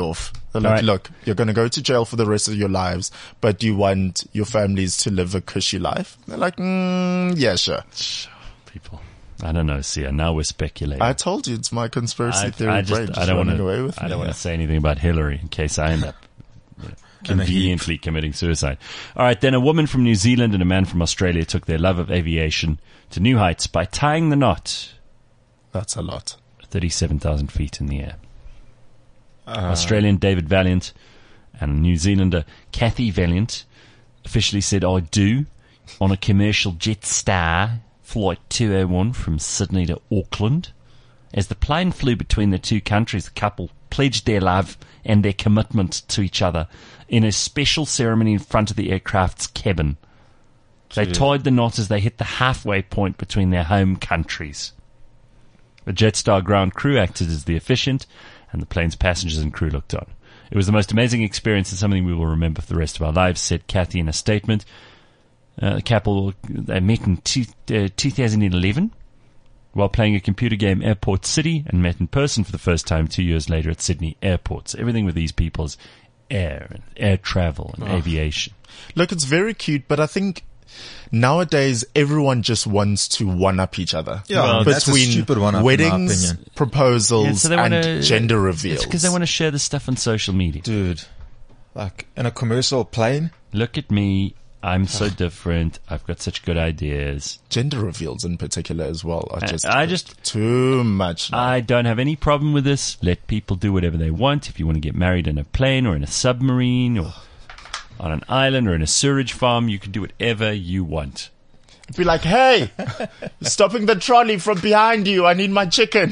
They're like, All right. look, you're going to go to jail for the rest of your lives, but do you want your families to live a cushy life? They're like, mm, yeah, sure. People. I don't know, Sia. Now we're speculating. I told you it's my conspiracy I, theory I brain just, just I don't running want away with to. I me. don't want to say anything about Hillary in case I end up you know, conveniently committing suicide. All right, then a woman from New Zealand and a man from Australia took their love of aviation to new heights by tying the knot That's a lot. thirty-seven thousand feet in the air. Uh, Australian David Valiant and New Zealander Kathy Valiant officially said I do on a commercial Jetstar flight two oh one from Sydney to Auckland. As the plane flew between the two countries, the couple pledged their love and their commitment to each other in a special ceremony in front of the aircraft's cabin. They Gee. tied the knot as they hit the halfway point between their home countries. The Jetstar ground crew acted as the officiant, and the plane's passengers and crew looked on. It was the most amazing experience and something we will remember for the rest of our lives, said Kathy in a statement. Uh, the couple, they met in two, uh, two thousand eleven while playing a computer game Airport City and met in person for the first time two years later at Sydney Airport. So everything with these people is air and air travel and Oh. aviation. Look, it's very cute, but I think nowadays everyone just wants to one-up each other. Yeah, Well, that's a between stupid one, in my weddings, opinion. proposals, Yeah, so they and wanna- gender reveals. It's because they want to share this stuff on social media. Dude, like in a commercial plane. Look at me. I'm so different. I've got such good ideas. Gender reveals in particular as well are I- just I just- too much. now. I don't have any problem with this. Let people do whatever they want. If you want to get married in a plane or in a submarine or on an island or in a sewage farm, you can do whatever you want. Be like, hey, stopping the trolley from behind you. I need my chicken.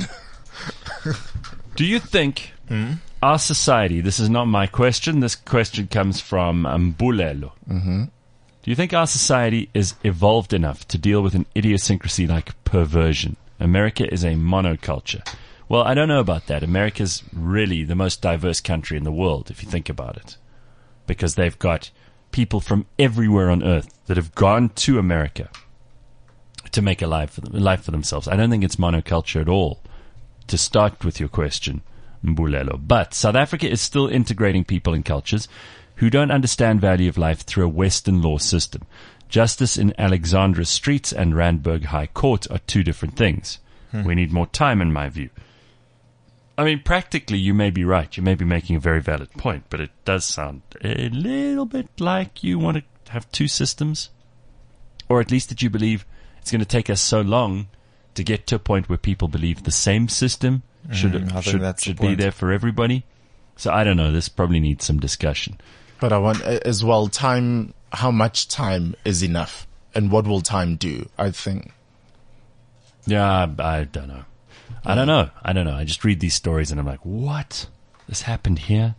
Do you think our society, this is not my question, this question comes from Mbulelo. Mm-hmm. Do you think our society is evolved enough to deal with an idiosyncrasy like perversion? America is a monoculture. Well, I don't know about that. America's really the most diverse country in the world, if you think about it. Because they've got people from everywhere on earth that have gone to America to make a life for, them, a life for themselves. I don't think it's monoculture at all, to start with your question, Mbulelo. But South Africa is still integrating people and cultures who don't understand value of life through a Western law system. Justice in Alexandra Streets and Randburg High Court are two different things. Hmm. We need more time, in my view. I mean, practically, you may be right. You may be making a very valid point, but it does sound a little bit like you want to have two systems. Or at least that you believe it's going to take us so long to get to a point where people believe the same system should, Mm, I think should, that's the should be point. there for everybody. So I don't know. This probably needs some discussion. But I want uh, as well time. How much time is enough, and what will time do? I think. Yeah, I, I don't know. I don't know. I don't know. I just read these stories and I'm like, what? This happened here?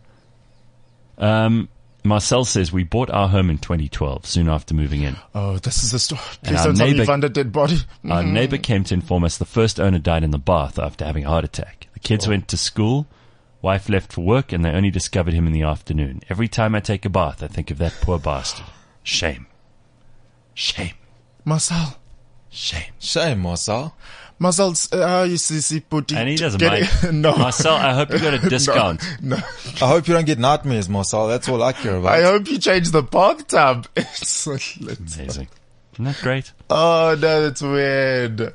Um, Marcel says we bought our home in twenty twelve, soon after moving in. Oh, this is a story. And Please our don't tell me neighbor- you found a dead body. Our Mhm. neighbor came to inform us the first owner died in the bath after having a heart attack. The kids Oh. went to school, wife left for work, and they only discovered him in the afternoon. Every time I take a bath, I think of that poor bastard. Shame. Shame. Marcel. Shame. Shame, Marcel. Marcel, uh, how you see, see, put And he doesn't get mind. it- no. Marcel, I hope you got a discount. No. I hope you don't get nightmares, Marcel. That's all I care about. I hope you change the bathtub. It's so lit. Amazing. Isn't that great? Oh no, that's weird.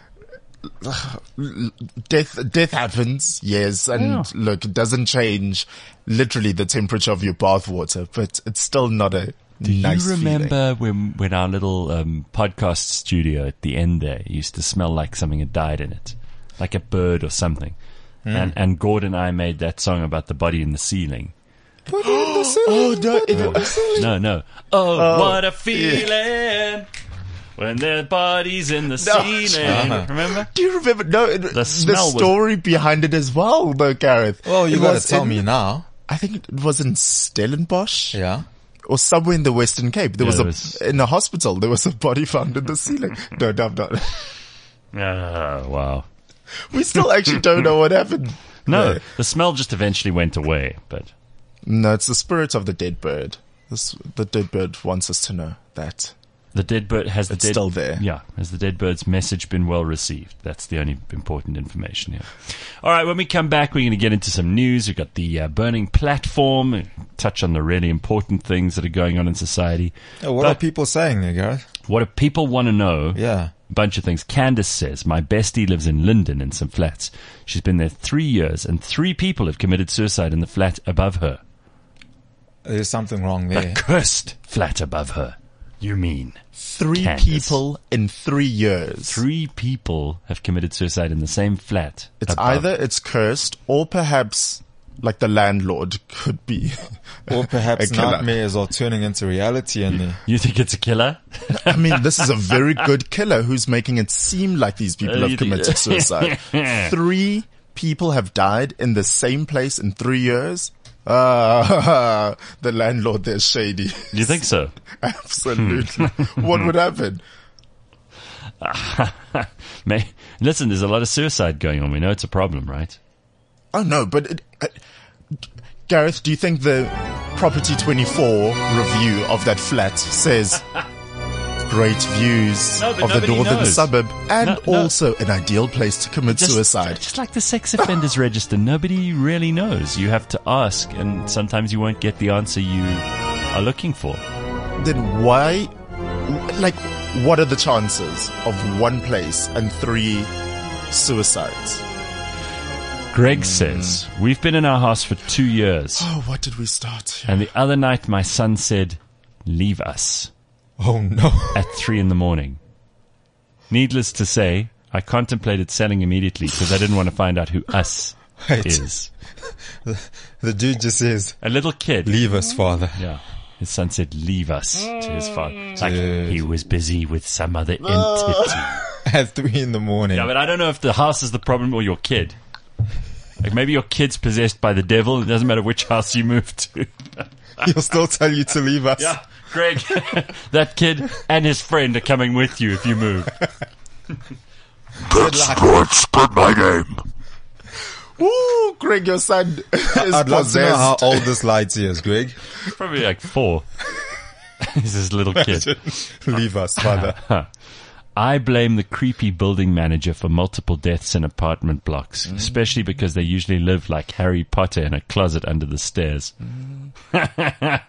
Death, death happens, yes, and Yeah. look, it doesn't change literally the temperature of your bathwater, but it's still not a Do nice you feeling. remember when when our little um, podcast studio at the end there used to smell like something had died in it, like a bird or something? And and Gordon and I made that song about the body in the ceiling. Oh no, it, No, no. Oh, what a feeling when their body's in the ceiling. Uh-huh. Remember? do you remember? No, it, the, smell was- story behind it as well, though, Gareth. Well, you It gotta was tell in- me now. I think it was in Stellenbosch. Yeah. Or somewhere in the Western Cape. There Yeah, was there a, was- in a hospital, there was a body found in the ceiling. No, no, no. Oh, wow. We still actually don't know what happened. No, there. the smell just eventually went away, but No, it's the spirit of the dead bird. This, the dead bird wants us to know that The dead bird has the It's dead, still there. Yeah, has the dead bird's message been well received? That's the only important information here. All right, when we come back, we're going to get into some news. We've got the uh, burning platform, touch on the really important things that are going on in society. Yeah, what But are people saying there, Gareth? what do people want to know? Yeah. A bunch of things. Candace says, my bestie lives in Linden in some flats. She's been there three years, and three people have committed suicide in the flat above her. There's something wrong The there. cursed flat above her. You mean? Three Candace. people in three years. Three people have committed suicide in the same flat. It's above. either it's cursed or perhaps like the landlord could be. Or perhaps a killer. nightmares are turning into reality in there. You think it's a killer? I mean, this is a very good killer who's making it seem like these people Uh, you have think- committed suicide. Three people have died in the same place in three years. Ah, the landlord there's shady. Do you think so? Absolutely. What would happen? May, listen, there's a lot of suicide going on. We know it's a problem, right? Oh no, but it, uh, Gareth, do you think the Property twenty-four review of that flat says great views No, but of the nobody northern knows. suburb and No, no. also an ideal place to commit Just, suicide? just like the sex offenders register, nobody really knows. You have to ask, and sometimes you won't get the answer you are looking for. Then why, like, what are the chances of one place and three suicides? Greg says, we've been in our house for two years, Oh, what did we start? and the other night my son said, leave us, Oh no. at three in the morning. Needless to say, I contemplated selling immediately because I didn't want to find out who us Wait. is. The dude just says, A little kid. leave us, father. Yeah. His son said, leave us to his father. It's like Dude. he was busy with some other entity. At three in the morning. Yeah, but I don't know if the house is the problem or your kid. Like maybe your kid's possessed by the devil. It doesn't matter which house you move to. He'll still tell you to leave us. Yeah, Greg, that kid and his friend are coming with you if you move. Good sports, good my name. Ooh, Greg, your son is I'd love to know how possessed. old this lighty is, Greg. Probably like four. He's this little kid. Leave us, father. I blame the creepy building manager for multiple deaths in apartment blocks, especially because they usually live like Harry Potter in a closet under the stairs. I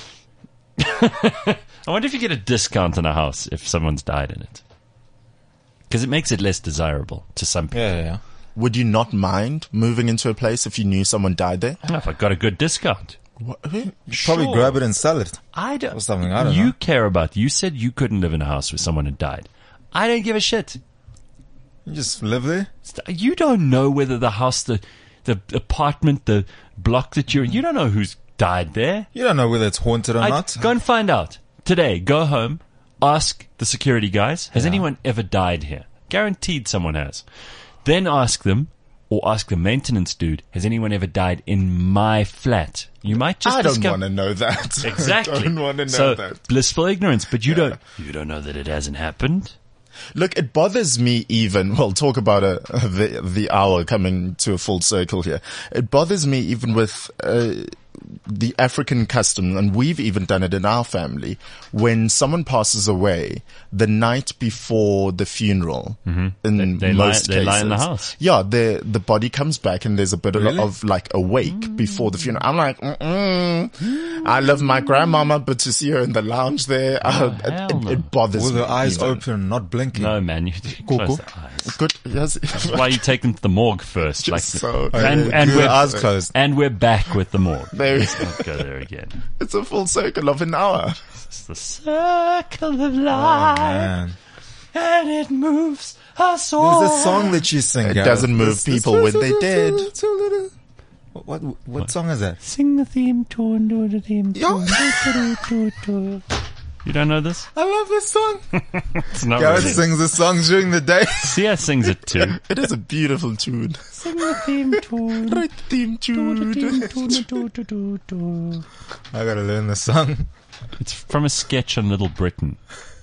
wonder if you get a discount on a house if someone's died in it. Because it makes it less desirable to some people. Yeah, yeah, yeah. Would you not mind moving into a place if you knew someone died there? Oh, if I got a good discount. What? Probably Sure. grab it and sell it. I don't. Or something, I don't you know. care about. You said you couldn't live in a house where someone had died. I don't give a shit. You just live there. You don't know whether the house, the the apartment, the block that you're in, you don't know who's died there. You don't know whether it's haunted or I, not. go and find out. Today, go home, ask the security guys, has Yeah. anyone ever died here? Guaranteed someone has. Then ask them, or ask the maintenance dude, has anyone ever died in my flat? You might just I don't discover- want to know that. Exactly. I don't want to know so, that. blissful ignorance, but you don't, you don't know that it hasn't happened. Look, it bothers me even, well, talk about a, the, the hour coming to a full circle here. It bothers me even with, uh, the African custom, and we've even done it in our family, when someone passes away the night before the funeral, in They- they lie- most they cases. lie in the house. Yeah, the, the body comes back and there's a bit Really? of, of like a wake before the funeral. I'm like, mm-mm. I love my grandmama, but to see her in the lounge there, uh, it, hell it, no. it bothers With me. her eyes even. open, not blinking. No, man, you close Cuckoo. the eyes. Good. Yes. That's why you take them to the morgue first. like, so- and, Uh, and with we're her eyes closed. and we're back with the morgue. There we- Let's not go there again. It's a full circle of an hour. It's the circle of life, Man. and it moves us all. There's a song that you sing, It Gareth. doesn't move This- this- people when they dead. What, what, what song is that? Sing the theme tune, do the theme Yeah. tune. do, do, do, do. You don't know this? I love this song. It's not Gareth really. sings the songs during the day. Sia sings it too. It is a beautiful tune. Sing the theme tune. Right theme Do the tune. theme tune, do, do, do, do. I gotta learn the song. It's from a sketch on Little Britain.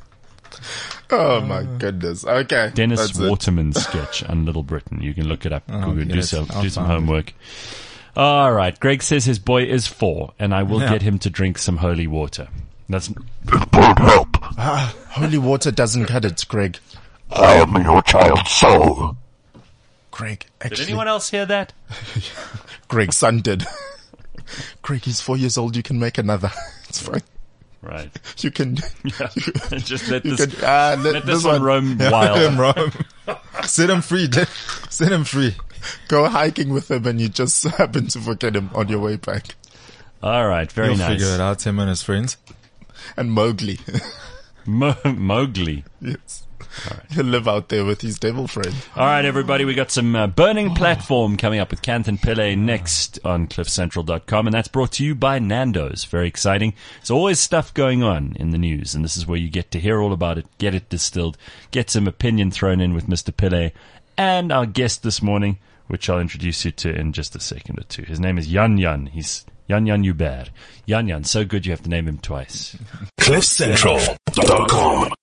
Oh my goodness. Okay. Dennis that's it. Waterman's sketch on Little Britain. You can look it up. Oh, Google, do yes. some, I'll do some find it. homework. All right. Greg says his boy is four, and I will Yeah. get him to drink some holy water. That's It won't help. Ah, holy water doesn't cut it, Greg. I am your child's soul. Greg, Did actually, anyone else hear that? Greg's son did. Greg, he's four years old. You can make another. It's fine. Right. You can. Yeah. Just let You this, can ah, let, let this one roam Let wild. him roam. Set him free. Dad. Set him free. go hiking with him, and you just happen to forget him on your way back. All right. Very He'll nice. figure it out, him and his friends. And Mowgli, Mo- Mowgli. yes, he'll live out there with his devil friend. All right, everybody, we got some uh, Burning Platform coming up with Kanthan Pillay next on cliff central dot com, and that's brought to you by Nando's. Very exciting. There's always stuff going on in the news, and this is where you get to hear all about it, get it distilled, get some opinion thrown in with Mister Pillay, and our guest this morning, which I'll introduce you to in just a second or two. His name is Yan Yan. He's Yan Yan Hubert. Yan Yan, so good you have to name him twice. cliff central dot com